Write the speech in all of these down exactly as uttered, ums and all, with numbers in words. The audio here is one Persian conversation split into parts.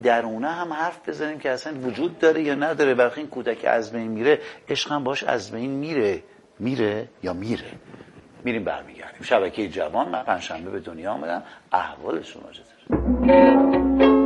درونه هم حرف بزنیم که اصلا وجود داره یا نداره. وقتی این کودک از بین میره، عشق هم باش از بین میره. میره یا میره؟ میریم برمیگردیم. شبکه جوان، من پنجشنبه به دنیا آمدم، احوال شما چطوره؟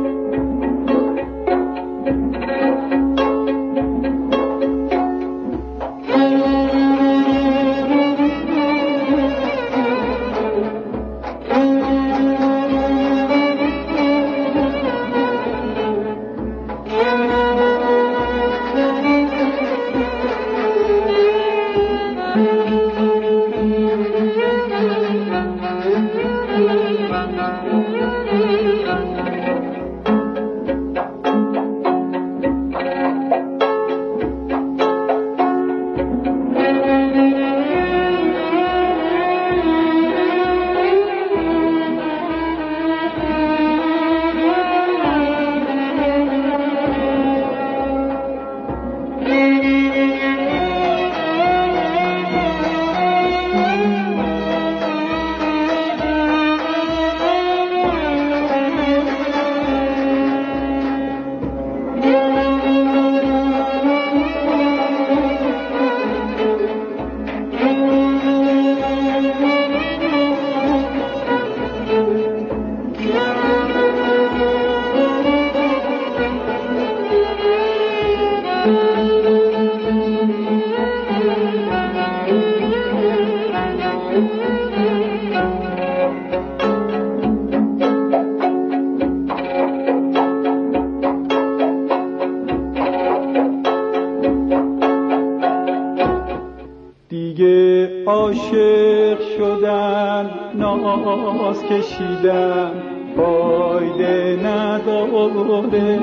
عاشق شدن، ناز کشیدن فایده نداره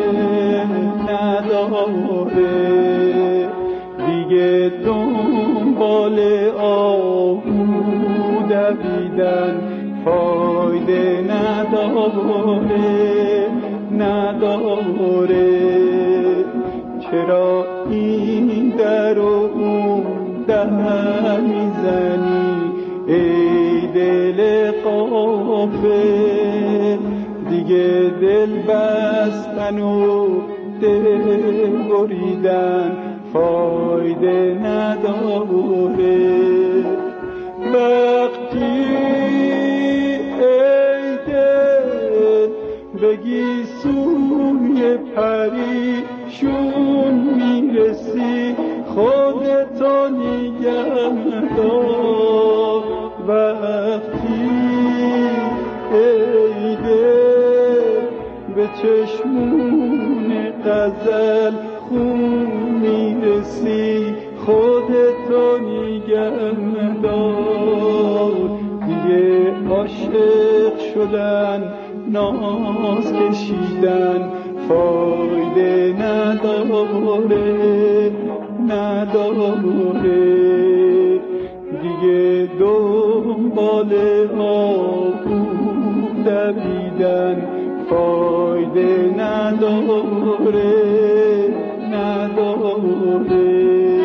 نداره دیگه دنبال آهو دویدن فایده نداره نداره چرا این در و اون در میزنی ای دل غافل دیگه دل بستن و دل بریدن فایده نداره وقتی ای دل بگی سوی پریشون میرسی خودتو نگه دار وقتی ای دل به چشمون غزل خون میرسی خودتو نگه دار دیگه عاشق شدن ناز کشیدن فایده نداره نداره دیگه دنبال آهو دویدن فایده نداره نداره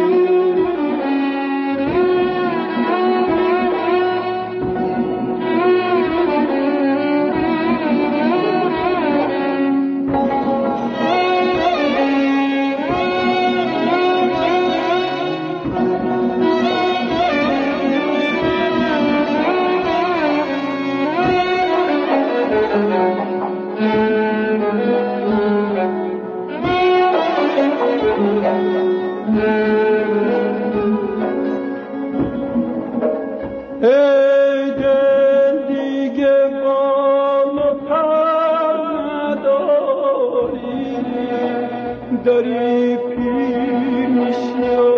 ای دل دیگه بال و پر نداری داری پیر میشی و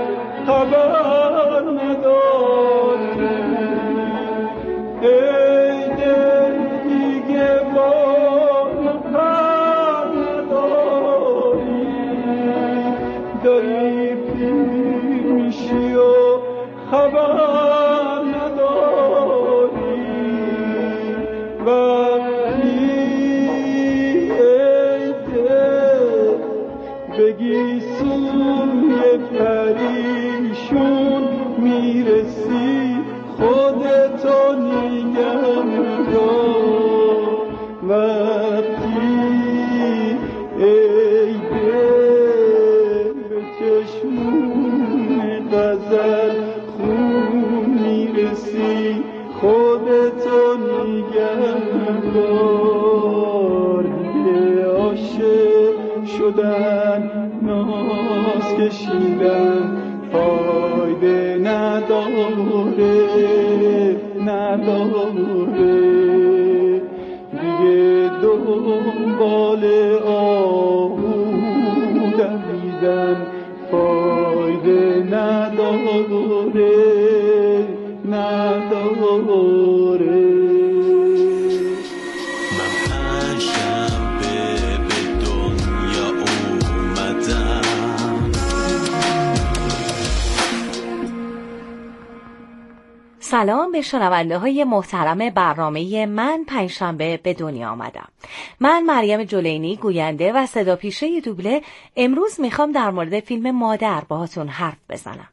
خبر نداری ای دل دیگه بال و پر نداری داری پیر میشی و خبر بگی سوی پریشون شدن ناز کشیدن فایده نداره نداره دیگه دنبال آهو دویدن فایده نداره نداره. من پنجشنبه به دنیا اومدم. سلام به شنونده های محترم برنامه من پنجشنبه به دنیا آمدم. من مریم جلینی، گوینده و صداپیشه دوبله، امروز میخوام در مورد فیلم مادر باهاتون حرف بزنم.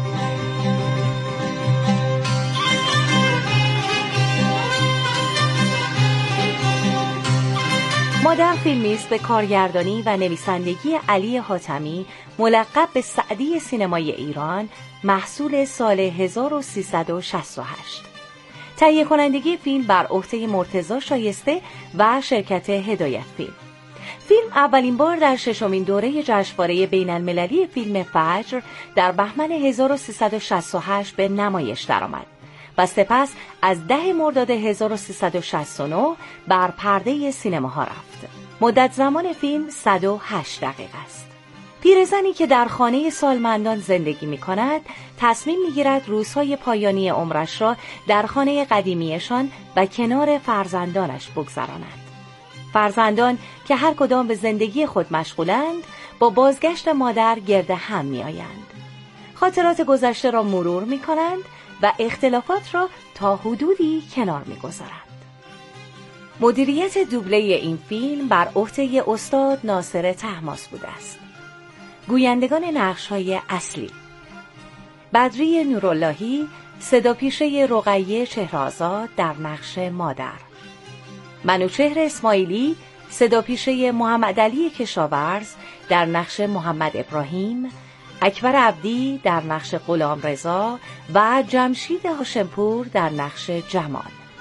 مادر فیلمی است به کارگردانی و نویسندگی علی حاتمی، ملقب به سعدی سینمای ایران، محصول سال هزار و سیصد و شصت و هشت. تهیه کنندگی فیلم بر عهده مرتضی شایسته و شرکت هدایت فیلم. فیلم اولین بار در ششمین دوره جشنواره بین المللی فیلم فجر در بهمن هزار و سیصد و شصت و هشت به نمایش درآمد و سپس از ده مرداد هزار و سیصد و شصت و نه بر پرده سینماها رفت. مدت زمان فیلم صد و هشت دقیقه است. پیرزنی که در خانه سالمندان زندگی می کند، تصمیم می گیرد روزهای پایانی عمرش را در خانه قدیمیشان و کنار فرزندانش بگذراند. فرزندان که هر کدام به زندگی خود مشغولند، با بازگشت مادر گرد هم می آیند. خاطرات گذشته را مرور می کنند و اختلافات را تا حدودی کنار می گذارند. مدیریت دوبله این فیلم بر عهده استاد ناصر طهماسب بوده است. گویندگان نقش‌های اصلی: بدری نوراللهی، صداپیشه رقیه چهره‌آزاد در نقش مادر. منوچهر اسماعیلی، صداپیشه محمد علی کشاورز در نقش محمد ابراهیم. اکبر عبدی در نقش غلامرضا و جمشید هاشمپور در نقش جمال.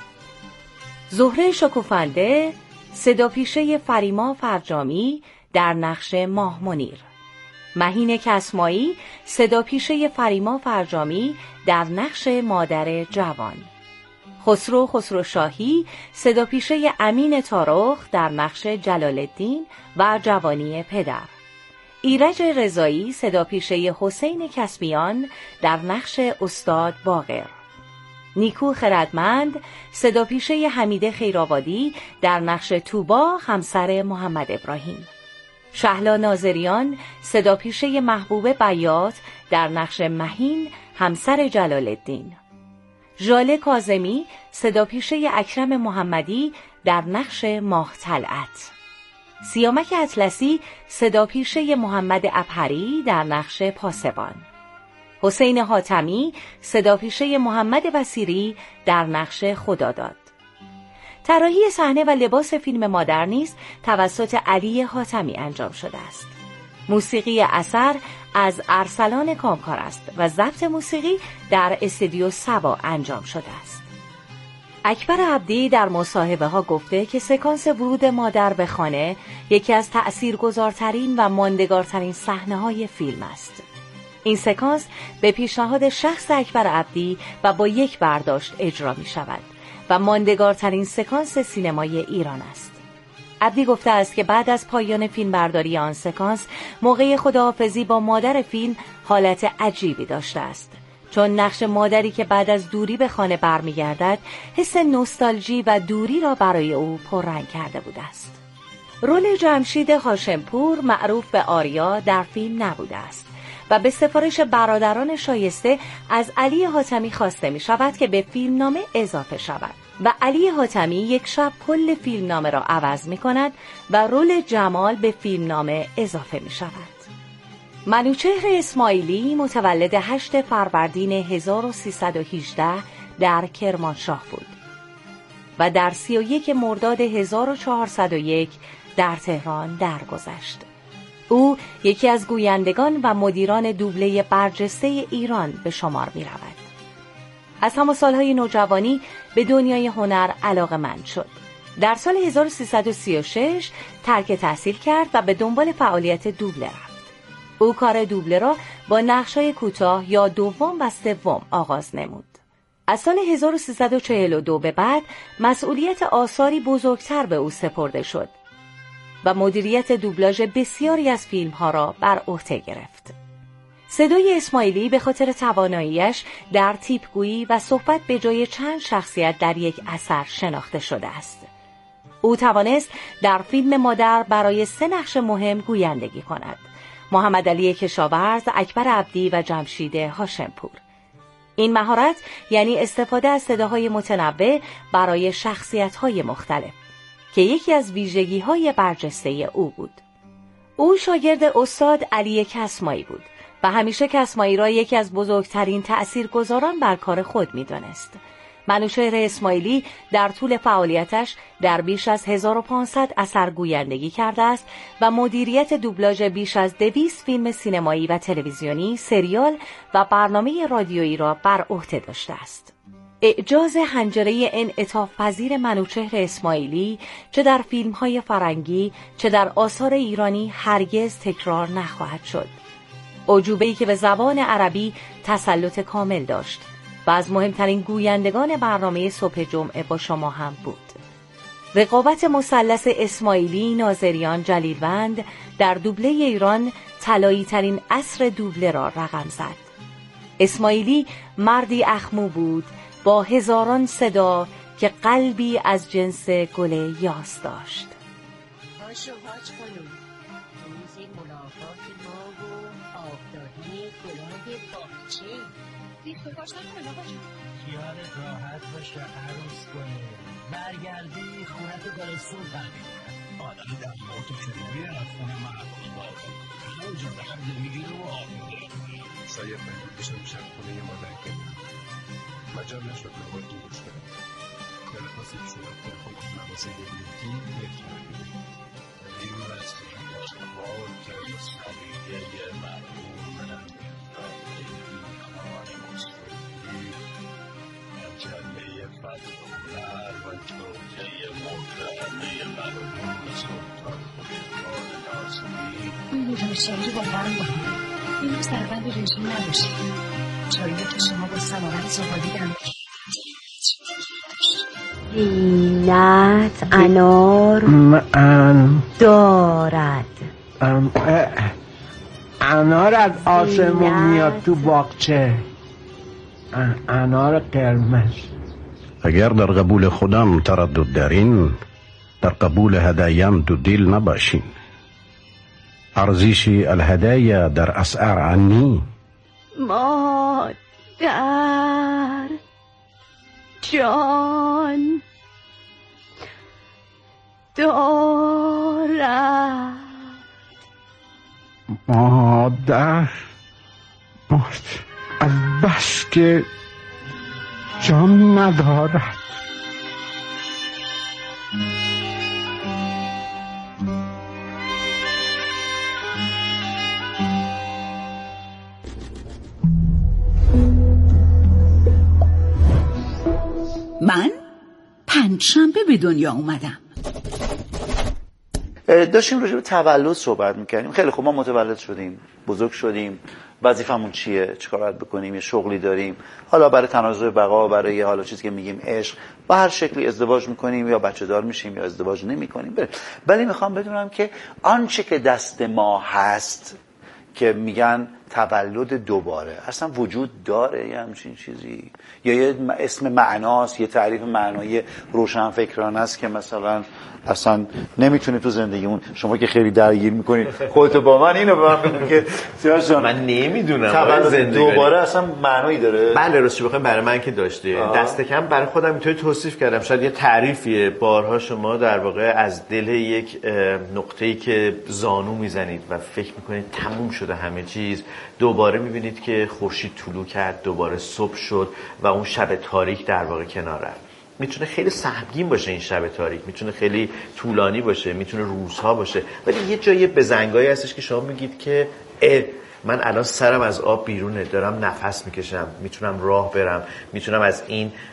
زهره شکوفنده، صداپیشه فریما فرجامی در نقش ماه منیر. مهین کسمایی، صداپیشه فریما فرجامی در نقش مادر جوان. خسرو خسروشاهی، صداپیشه امین تارخ در نقش جلال الدین و جوانی پدر. ایرج رضایی، صداپیشه حسین کسبیان در نقش استاد باقر. نیکو خردمند، صداپیشه حمیده خیرآبادی در نقش توبا همسر محمد ابراهیم. شهلا ناظریان، صداپیشه محبوب بیات در نقش مهین همسر جلال الدین. ژاله کاظمی، صداپیشه اکرم محمدی در نقش ماه طلعت. سیامک اطلسی، صداپیشه محمد ابهری در نقش پاسبان. حسین حاتمی، صداپیشه محمد بصیری در نقش خداداد. طراحی صحنه و لباس فیلم مادر نیز توسط علی حاتمی انجام شده است. موسیقی اثر از ارسلان کامکار است و ضبط موسیقی در استودیو سبا انجام شده است. اکبر عبدی در مصاحبه ها گفته که سکانس ورود مادر به خانه یکی از تأثیرگذارترین و ماندگارترین صحنه های فیلم است. این سکانس به پیشنهاد شخص اکبر عبدی و با یک برداشت اجرا می شود و ماندگارترین سکانس سینمای ایران است. عبدی گفته است که بعد از پایان فیلم برداری آن سکانس، موقع خداحافظی با مادر فیلم حالت عجیبی داشته است، چون نقش مادری که بعد از دوری به خانه برمیگردد حس نوستالژی و دوری را برای او پررنگ کرده بوده است. رول جمشید هاشمپور معروف به آریا در فیلم نبوده است و به سفارش برادران شایسته از علی حاتمی خواسته می شود که به فیلمنامه اضافه شود و علی حاتمی یک شب کل فیلمنامه را عوض می کند و رول جمال به فیلمنامه اضافه می شود. منوچهر اسماعیلی متولد هشتم فروردین هزار و سیصد و هجده در کرمانشاه بود و در سی و یکم مرداد هزار و چهارصد و یک در تهران درگذشت. او یکی از گویندگان و مدیران دوبله برجسته ایران به شمار می رود. از همان سالهای نوجوانی به دنیای هنر علاقه‌مند شد در سال هزار و سیصد و سی و شش ترک تحصیل کرد و به دنبال فعالیت دوبله رفت. او کار دوبله را با نقش‌های کوتاه یا دوم و سوم آغاز نمود. از سال هزار و سیصد و چهل و دو به بعد مسئولیت آثاری بزرگتر به او سپرده شد و مدیریت دوبلاژ بسیاری از فیلم‌ها را بر عهده گرفت. صدای اسماعیلی به خاطر تواناییش در تیپگویی و صحبت به جای چند شخصیت در یک اثر شناخته شده است. او توانست در فیلم مادر برای سه نقش مهم گویندگی کند: محمد علی کشاورز، اکبر عبدی و جمشید هاشمپور. این مهارت یعنی استفاده از صداهای متنوع برای شخصیت‌های مختلف که یکی از ویژگی‌های برجسته او بود. او شاگرد استاد علی کسمایی بود و همیشه کسمایی را یکی از بزرگترین تأثیرگذاران بر کار خود می‌دانست. منوچهر اسماعیلی در طول فعالیتش در بیش از هزار و پانصد اثر گویندگی کرده است و مدیریت دوبلاژ بیش از دویست فیلم سینمایی و تلویزیونی، سریال و برنامه رادیویی را بر عهده داشته است. اعجاز حنجره انعطاف پذیر منوچهر اسماعیلی چه در فیلم‌های فرنگی چه در آثار ایرانی هرگز تکرار نخواهد شد. اعجوبه‌ای که به زبان عربی تسلط کامل داشت و از مهمترین گویندگان برنامه صبح جمعه با شما هم بود. رقابت مثلث اسماعیلی، ناظریان، جلیلوند در دوبله ایران طلایی ترین عصر دوبله را رقم زد. اسماعیلی مردی اخمو بود با هزاران صدا که قلبی از جنس گل یاس داشت. هاشو هاش خانم، روز ملاقات ما و آفتابی گلاب باغچه ریخت باش نکنه باشه. خیالت راحت باشه عروس کنه، برگردی خونت رو برسون تنبیل آدمی در موت کنوری از خونه محبوب باقی همون جا به هم نمیگیره و آب میگیره. شاید من بشم شب خونه ما در کنم مجال نشد نبار دوش کنم کل پاسی شدم در خود نماسه گریتی یک کنم این رستی وار کرد سمیده مرمون من راکی خانه مستقی جمعه فتحولر و توجه محترمه مرمون سلطان خودکار ناسمی این روشایی با برم با این روز در بند رژیم نباشه چایی که شما با سلامت زبادیدم زینت انار من دارد انار از آسمون میاد تو باغچه، انار قرمز. اگر در قبول خودم تردد دارین، در قبول هدایم دو دل نباشین. ارزش الهدايا در اسعار عنی. مادر جان دارد. مادر مادر از بس که جان ندارد. من پنجشنبه به دنیا اومدم. داشتیم راجع به تولد صحبت میکردیم. خیلی خوب، ما متولد شدیم، بزرگ شدیم، وظیفمون چیه، چیکار باید بکنیم، یه شغلی داریم، حالا برای تناسب بقا، برای حالا چیزی که میگیم عشق، با هر شکلی ازدواج میکنیم یا بچه دار میشیم یا ازدواج نمیکنیم. ولی میخوام بدونم که آنچه که دست ما هست که میگن تولد دوباره اصلا وجود داره یه همچین چیزی، یا یه اسم معناست، یه تعریف معنایی روشنفکرانه است که مثلا اصلا نمیتونه تو زندگیمون، شما که خیلی درگیر میکنید خودتو با من اینو به من بگو که من نمیدونم تولد دوباره اصلا معنایی داره. بله راستش بخوایم برای من که داشته. دست کم برای خودم اینطوری توصیف کردم، شاید یه تعریفیه. بارها شما در واقع از دل یک نقطه‌ای که زانو میزنید و فکر میکنید تموم شده همه چیز، دوباره میبینید که خورشید طلوع کرد، دوباره صبح شد و اون شب تاریک در واقع کنار رفت. میتونه خیلی سهمگین باشه این شب تاریک، میتونه خیلی طولانی باشه، میتونه روزها باشه، ولی یه جایی بزنگایی هستش که شما میگید که اه من الان سرم از آب بیرونه، دارم نفس میکشم، میتونم راه برم، میتونم از این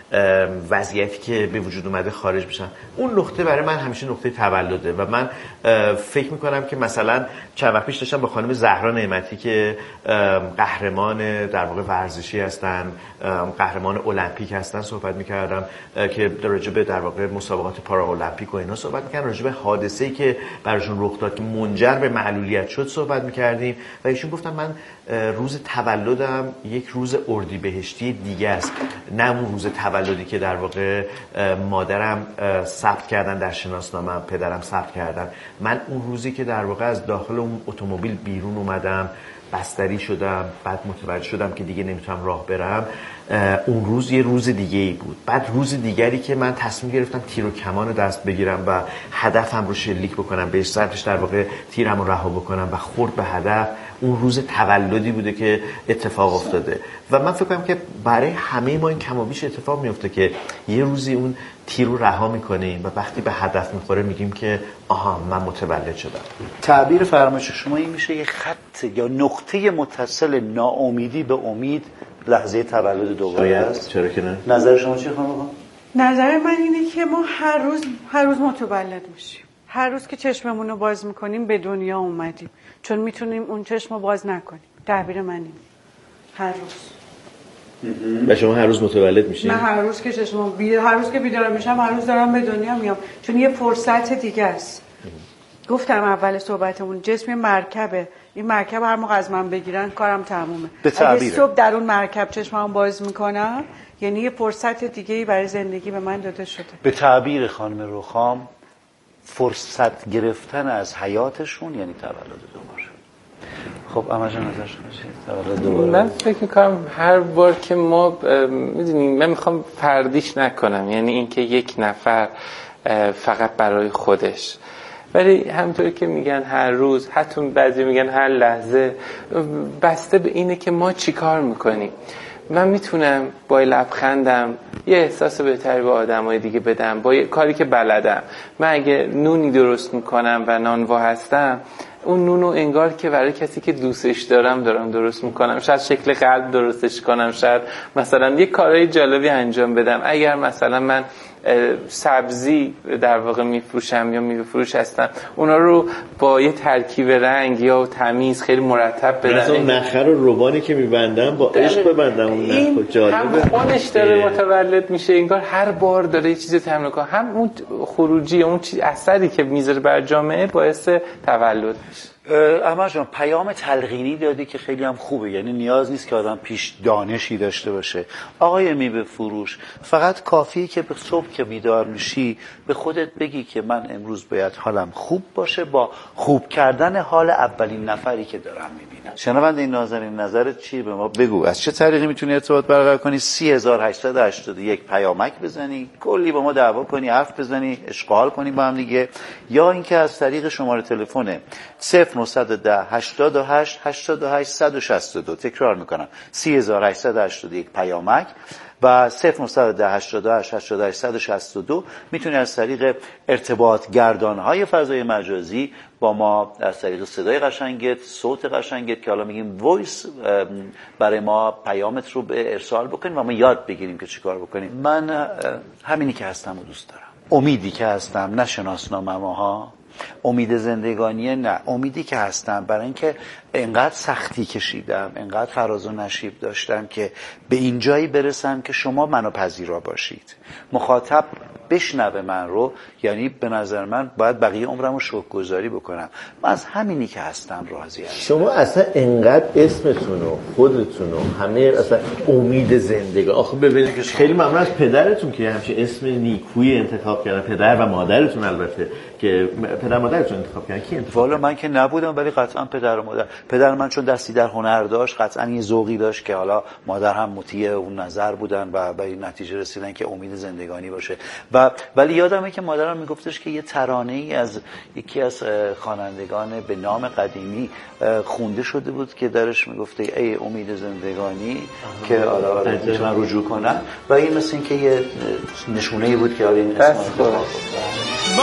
وضعیتی که به وجود اومده خارج بشن. اون نقطه برای من همیشه نقطه تولده و من فکر میکنم که مثلا چند وقت پیش داشتم با خانم زهرا نعمتی که قهرمان در واقع ورزشی هستن، قهرمان المپیک هستن صحبت میکردم که در راجع به در واقع مسابقات پارالمپیک و اینا صحبت میکردم، راجع به حادثه‌ای که براشون رخ داد که منجر به معلولیت شد صحبت میکردیم و ایشون گفتن من روز تولدم یک روز اردیبهشتی دیگه است، نه اون روز تولدی که در واقع مادرم ثبت کردن در شناسنامه‌ام، پدرم ثبت کردن. من اون روزی که در واقع از داخل اون اتومبیل بیرون اومدم، بستری شدم، بعد متوجه شدم که دیگه نمیتونم راه برم، اون روز یه روز دیگه ای بود. بعد روز دیگری که من تصمیم گرفتم تیر و کمان دست بگیرم و هدفم رو شلیک بکنم، به سمتش در واقع تیرم رو رها بکنم و خورد به هدف، اون روز تولدی بوده که اتفاق افتاده. و من فکر کنم که برای همه ما این کم و بیش اتفاق میفته که یه روزی اون تیر رو رها میکنیم و وقتی به هدف میخوره میگیم که آها من متولد شدم. تعبیر فرمایش شما این میشه یه خط یا نقطه متصل ناامیدی به امید لحظه تولد دوباره است. چرا که نه؟ نظر شما چیه خانم آقا؟ نظر من اینه که ما هر روز هر روز متولد میشیم. هر روز که چشممون رو باز میکنیم به دنیا اومدیم، چون میتونیم اون چشم رو باز نکنیم. تعبیر من اینه هر روز. و شما هر روز متولد میشین؟ من هر روز که چشمم بی... هر روز که بیدار میشم هر روز دارم به دنیا میام، چون یه فرصت دیگه است. گفتم اول صحبتمون جسم مرکبه، این مرکب هر موقع از من بگیرن کارم تمومه. اگه صبح در اون مرکب چشمم باز میکنم یعنی یه فرصت دیگه‌ای برای زندگی به من داده شده. به تعبیر خانم رخام فرصت گرفتن از حیاتشون یعنی تولد دوباره. خب اما جان نظر شما چیه؟ تولد دوباره. من فکر می‌کنم هر بار که ما می‌دونیم، من می‌خوام فردیش نکنم، یعنی اینکه یک نفر فقط برای خودش، ولی همونطوری که میگن هر روز، حتی بعضی میگن هر لحظه، بسته به اینه که ما چی کار میکنیم. من میتونم با لبخندم یه احساس بهتری به آدمای دیگه بدم، با یه کاری که بلدم. من اگه نونی درست میکنم و نانوا هستم، اون نونو انگار که برای کسی که دوستش دارم دارم درست میکنم. شاید شکل قلب درستش کنم، شاید مثلا یه کارهای جالبی انجام بدم. اگر مثلا من سبزی در واقع میفروشم یا میفروش هستم، اونا رو با یه ترکیب رنگ یا تمیز خیلی مرتب بدم. مثلا نخر و روبانی که میبندم با عشق ببندم اون نخ. جالبه. هم خودش داره متولد میشه، انگار هر بار داره یه چیزی تمرین میکنه، هم اون خروجی، اون چیز اثری که میذاره بر جامعه باعث تولد میشه. اما جان پیام تلقینی دادی که خیلی هم خوبه، یعنی نیاز نیست که آدم پیش دانشی داشته باشه. آقای میوه فروش، فقط کافیه که به صبح که بیدار میشی به خودت بگی که من امروز باید حالم خوب باشه با خوب کردن حال اولین نفری که دارم میبینم. شنونده این نازنین نظرت چیه؟ به ما بگو از چه طریقی میتونی ارتباط برقرار کنی؟ سی هزار و هشتصد و هشتاد و یک پیامک بزنی، کلی با ما دعوا کنی، حرف بزنی، اشغال کنی با هم دیگه، یا اینکه از طریق شماره تلفن صفر نهصد و ده هشتاد و هشت هشتاد و هشت صد و شصت و دو، تکرار میکنم سی هزار و هشتصد و هشتاد و یک پیامک و صفر نهصد و ده هشتاد و هشت هشتاد و هشت صد و شصت و دو میتونی از طریق ارتباط گردانهای فضای مجازی با ما از طریق صدای قشنگت، صوت قشنگت که حالا میگیم وایس، برای ما پیامت رو به ارسال بکنیم و ما یاد بگیریم که چیکار بکنیم. من همینی که هستم و دوست دارم، امیدی که هستم، نه شناسنامه‌ام ها، امید زندگانیه، نه امیدی که هستم، برای اینکه انقدر سختی کشیدم، انقدر فراز و نشیب داشتم که به این جایی برسم که شما منو پذیرا باشید، مخاطب بشنوه من رو. یعنی به نظر من باید بقیه عمرم رو شکرگزاری بکنم. من از همینی که هستم راضی هستم. شما اصلا انقدر اسمتون و خودتون و همه اصلا امید زندگی، آخه ببینید که خیلی ممنون از پدرتون که همچین اسم نیکویی انتخاب کردن، پدر و مادرتون. البته که پدر مادرتون انتخاب کردن. کی انتخاب؟ والا من که نبودم، ولی قطعا پدر و مادر. پدر من چون دستی در هنر داشت، قطعا یه ذوقی داشت که حالا مادر هم مطیع اون نظر بودن و به این نتیجه رسیدن که امید زندگانی باشه. و ولی یادمه که مادرم میگفتش که یه ترانه‌ای از یکی از خوانندگان به نام قدیمی خونده شده بود که درش میگفته ای امید زندگانی که حالا میتونم رجوع کنم، و این مثل این که یه نشونه‌ای بود که حالا این اسم رو انتخاب با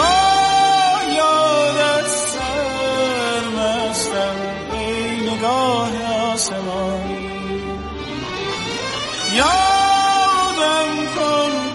یادت سرمستم ای نگاه آسمانی، یادم کن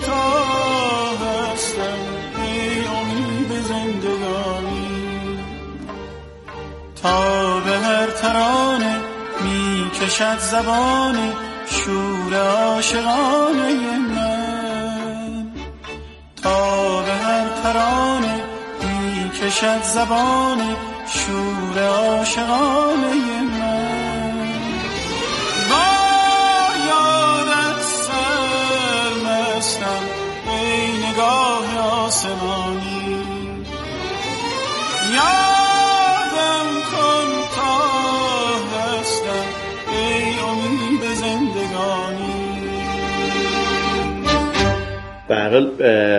تا به هر ترانه می کشد زبان شور عاشقانه من، تا به هر ترانه می کشد زبان شور عاشقانه من. با یادت سرمستم ای نگاه آسمانی، یادم کن تا هستم ای امید زندگانی. به هر حال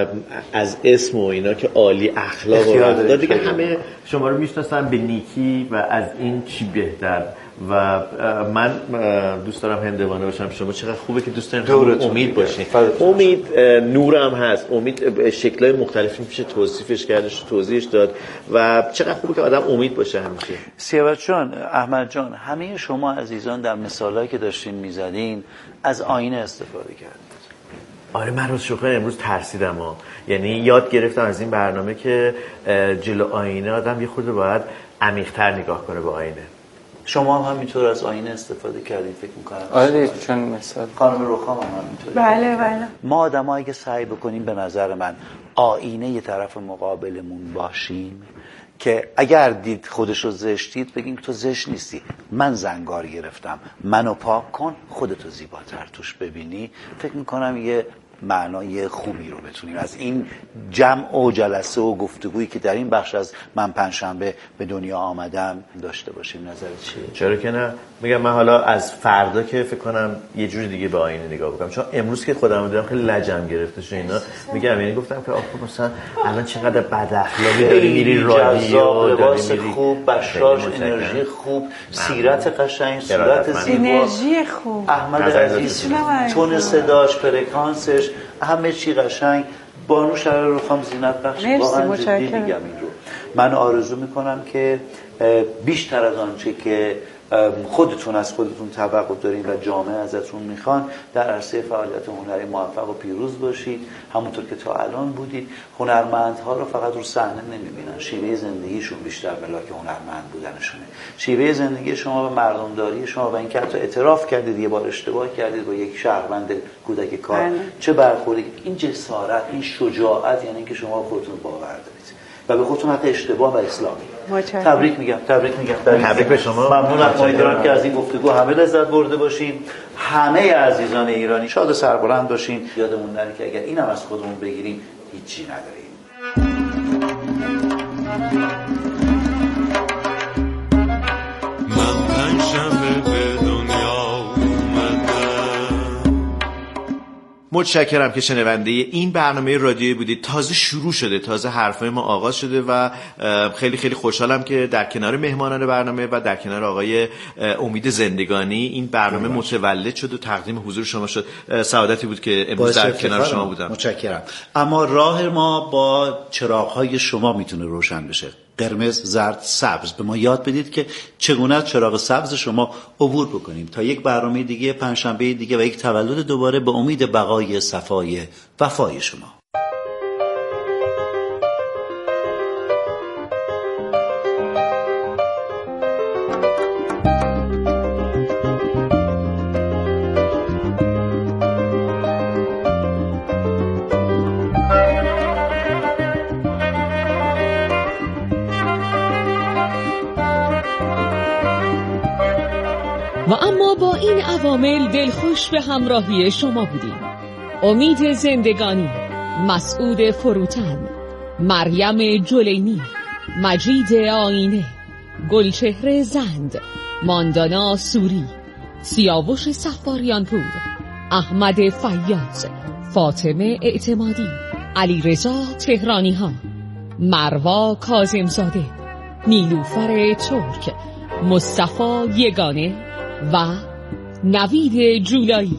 از اسم و اینا که عالی، اخلاق و رفتار دیگه همه شما رو میشناسن به نیکی و از این چی بهتر. و من دوست دارم هندوانه باشم. شما چقدر خوبه که دوست دارین امید باشین. امید نورم هست. امید شکل‌های مختلفی میشه توصیفش کردش، توضیحش داد و چقدر خوبه که آدم امید باشه همیشه. سیاوش جان، احمد جان، همه شما عزیزان در مثالایی که داشتین میزدین از آینه استفاده کردید. آره من روز شوخی امروز ترسیدم ها. یعنی یاد گرفتم از این برنامه که جلو آینه آدم یه خورده باید عمیق‌تر نگاه کنه به آینه. شما هم همینطور از آینه استفاده کردید فکر می‌کنم. آره چون مثلا خانم رخام هم همینطوره. بله بله. ما آدم‌ها اگه سعی بکنیم به نظر من آینه یه طرف مقابلمون باشیم که اگر دید خودشو زشتید بگیم تو زشت نیستی، من زنگار گرفتم، منو پاک کن، خودتو زیباتر توش ببینی، فکر میکنم یه معنای خوبی رو بتونیم از این جمع و جلسه و گفتگویی که در این بخش از من پنجشنبه به دنیا آمدم داشته باشیم. نظرت چیه؟ چرا که نه؟ میگم من حالا از فردا که فکر کنم یه جور دیگه به آینه نگاه بکنم، چون امروز که خودم دیدم خیلی لجم گرفته شو اینا. میگم یعنی گفتم که آخه مثلا الان چقدر بد اخلاقی داری میری رادیو، لباس خوب، بشاش، انرژی خوب، سیرت قشنگ، صورت زیبا، انرژی خوب، احمد عزیز، تون صداش، فرکانسش، همه چی قشنگ. بانو شهر رخام زینت بخش. واقعا جدی میگم این رو. من آرزو میکنم که بیشتر از آنچه که خودتون از خودتون توقع دارین و جامعه ازتون میخوان در عرصه فعالیت هنری موفق و پیروز باشید، همونطور که تا الان بودید. هنرمندها رو فقط رو صحنه نمیبینن، شیوه زندگیشون بیشتر ملاک هنرمند بودنشونه. شیوه زندگی شما و مردمداری شما و اینکه حتی اعتراف کردید یه بار اشتباه کردید با یک شهروند کودک کار، چه برخوردی، این جسارت، این شجاعت، یعنی اینکه شما خودتون باور دارید و به خودتون حتی اشتباه و اصلاح میگید. تبریک میگم، تبریک میگم. تبریک به شما. ممنونم. امیدوارم که از این گفتگو همه لذت برده باشیم. همه عزیزان ایرانی شاد و سربلند باشین. یادمون نره که اگر اینم از خودمون بگیریم هیچی نداریم. من پنجشنبه به دنیا متشکرم که شنونده این برنامه رادیویی بودید. تازه شروع شده، تازه حرفای ما آغاز شده و خیلی خیلی خوشحالم که در کنار مهمانان برنامه و در کنار آقای امید زندگانی این برنامه متولد شد و تقدیم حضور شما شد. سعادتی بود که امروز در کنار شما بودم. متشکرم. اما راه ما با چراغ‌های شما میتونه روشن بشه. قرمز، زرد، سبز. به ما یاد بدید که چگونه از چراغ سبز شما عبور بکنیم. تا یک برنامه دیگه، پنجشنبه دیگه و یک تولد دوباره، به امید بقای صفای وفای شما. و اما با این عوامل دلخوش به همراهی شما بودیم. امید زندگانی، مسعود فروتن، مریم جلینی، مجید آینه، گلچهره زند، ماندانا سوری، سیاوش صفاریان پور، احمد فیاض، فاطمه اعتمادی، علی رضا تهرانی ها، مروا کاظمزاده، نیلوفر ترک، مصطفی یگانه و نوید جولایی.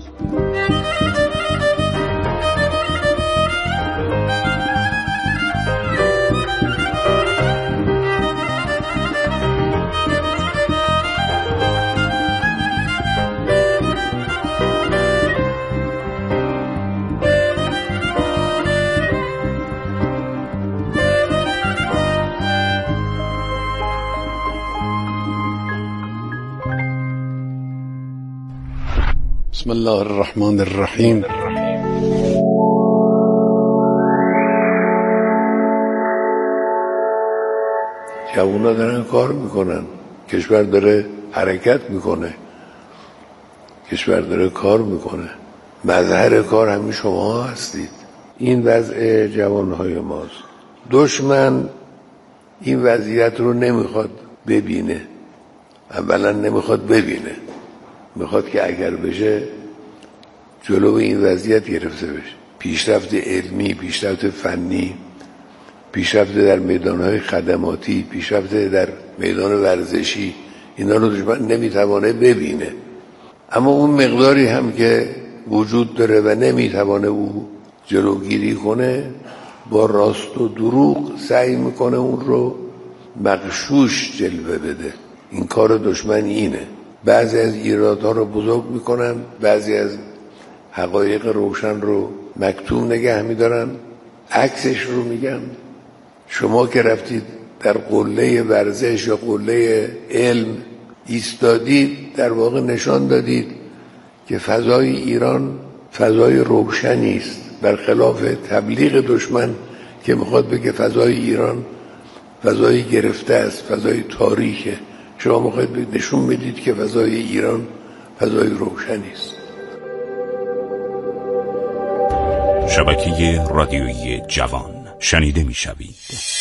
بسم الله الرحمن الرحیم. جوونا دارن کار میکنن، کشور داره حرکت میکنه، کشور داره کار میکنه. مظهر کار همین شما هستید. این وضع جوانهای ماست. دشمن این وضعیت رو نمیخواد ببینه. اولا نمیخواد ببینه، میخواد که اگر بشه جلو این وضعیت گرفته بشه. پیشرفت علمی، پیشرفت فنی، پیشرفت در میدانهای خدماتی، پیشرفت در میدان ورزشی، اینا رو دشمن نمیتوانه ببینه. اما اون مقداری هم که وجود داره و نمیتوانه او جلوگیری کنه، با راست و دروغ سعی میکنه اون رو مغشوش جلوه بده. این کار دشمن اینه. بعضی از ایرادها رو بزرگ میکنن، بعضی از حقایق روشن رو مکتوم نگه میدارن، عکسش رو میگن. شما که رفتید در قله ورزش یا قله علم ایستادید، در واقع نشان دادید که فضای ایران فضای روشنی است، برخلاف تبلیغ دشمن که میخواد بگه فضای ایران فضای گرفته است، فضای تاریکه. شما میخواید نشون بدید که فضای ایران فضای روشنی است. شبکه رادیویی جوان شنیده میشوید.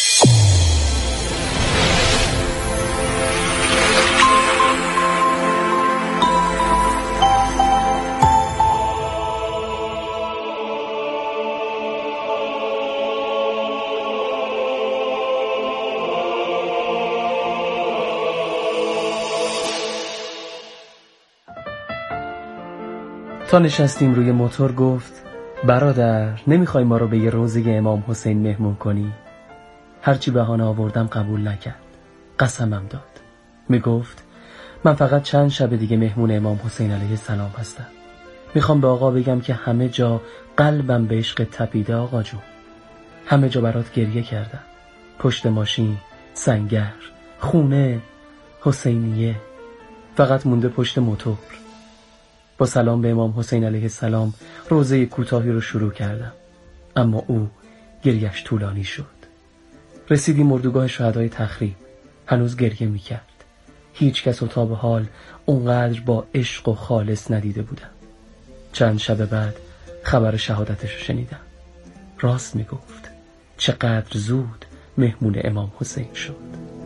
تا نشستیم روی موتور گفت برادر نمیخوای ما رو به یه روضه امام حسین مهمون کنی؟ هرچی بهانه آوردم قبول نکرد. قسمم داد. میگفت من فقط چند شب دیگه مهمون امام حسین علیه السلام هستم. میخوام به آقا بگم که همه جا قلبم به عشق تپیده آقا جون. همه جا برات گریه کردم. پشت ماشین، سنگر، خونه، حسینیه. فقط مونده پشت موتور. با سلام به امام حسین علیه السلام روزه کوتاهی رو شروع کردم، اما او گریهش طولانی شد. رسیدیم اردوگاه شهدای تخریب. هنوز گریه میکرد. هیچ کس تا به حال اونقدر با عشق و خالص ندیده بودم. چند شب بعد خبر شهادتش رو شنیدم. راست میگفت. چقدر زود مهمون امام حسین شد.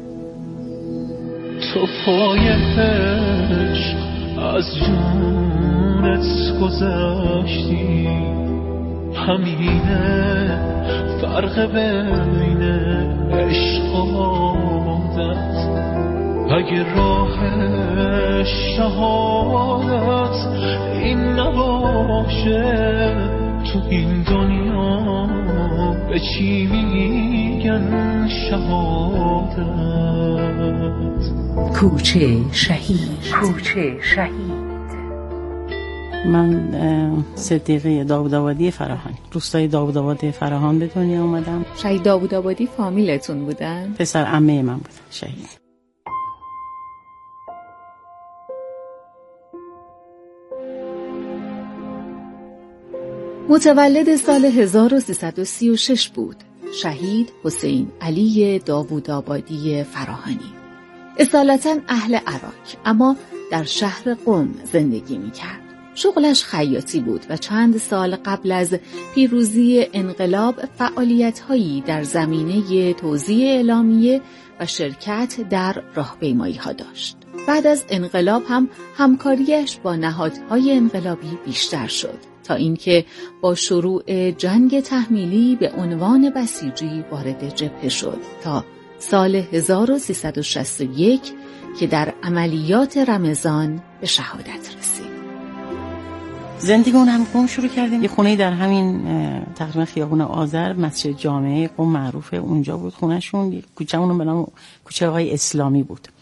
تو پای عشق از جونت گذشتی، همینه فرق بین عشق و عادت. اگه راه شهادت این نباشه، تو این دنیا به چی میگن شهادت؟ کوچه شهید. کوچه شهید. من صدیقه داوودآبادی فراهانی، روستای داوودآباد فراهان به دنیا اومدم. شهید داوودآبادی فامیلتون بودن؟ پسر عمه من بود شهید. متولد سال هزار و سیصد و سی و شش بود. شهید حسین علی داوودآبادی فراهانی. اصالتاً اهل عراق، اما در شهر قم زندگی می‌کرد. شغلش خیاطی بود و چند سال قبل از پیروزی انقلاب فعالیت‌هایی در زمینه توزیع اعلامیه و شرکت در راهپیمایی‌ها داشت. بعد از انقلاب هم همکاریش با نهادهای انقلابی بیشتر شد تا اینکه با شروع جنگ تحمیلی به عنوان بسیجی وارد جبهه شد تا سال هزار و سیصد و شصت و یک که در عملیات رمضان به شهادت رسید. زندگی اون هم قم شروع کردیم. یه خونه در همین تقریبا خیابون آذر، مسجد جامعه قم معروفه، اونجا بود خونهشون. کوچه اونو به نام کوچه آقای اسلامی بود.